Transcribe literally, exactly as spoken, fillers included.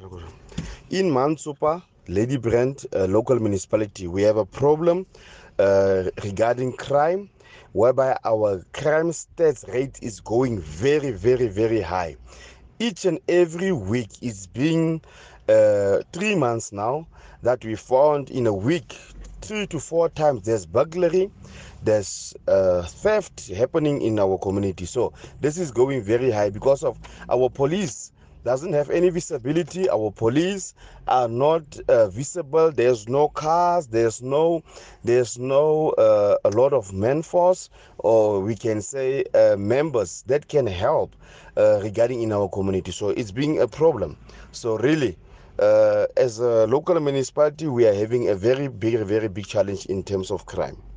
In Mansupa, Lady Brand, uh, local municipality, we have a problem uh, regarding crime, whereby our crime stats rate is going very, very, very high. Each and every week, it's been uh, three months now that we found in a week three to four times there's burglary, there's uh, theft happening in our community. So this is going very high because of our police doesn't have any visibility. Our police are not uh, visible. There's no cars, there's no there's no uh, a lot of man force, or we can say uh, members that can help uh, regarding in our community. So it's being a problem. So really, uh, as a local municipality, we are having a very big very big challenge in terms of crime.